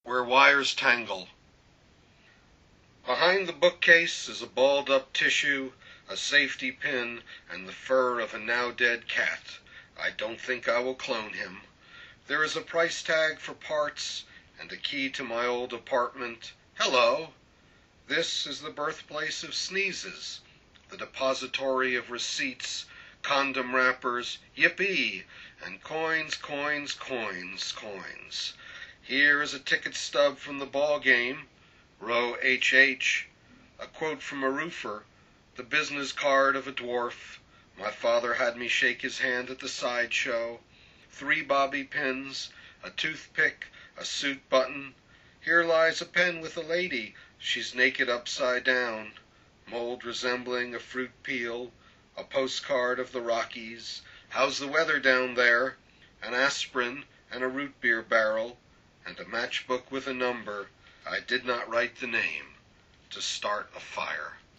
Where Wires Tangle. Behind the bookcase is a balled-up tissue, a safety pin, and the fur of a now-dead cat. I don't think I will clone him. There is a price tag for parts, and a key to my old apartment. Hello! This is the birthplace of sneezes, the depository of receipts, condom wrappers, yippee, and coins, coins, coins, coins. Here is a ticket stub from the ball game, row HH, a quote from a roofer, the business card of a dwarf. My father had me shake his hand at the sideshow. 3 bobby pins, a toothpick, a suit button. Here lies a pen with a lady, she's naked upside down, mold resembling a fruit peel, a postcard of the Rockies. How's the weather down there? An aspirin and a root beer barrel, and a matchbook with a number. I did not write the name to start a fire.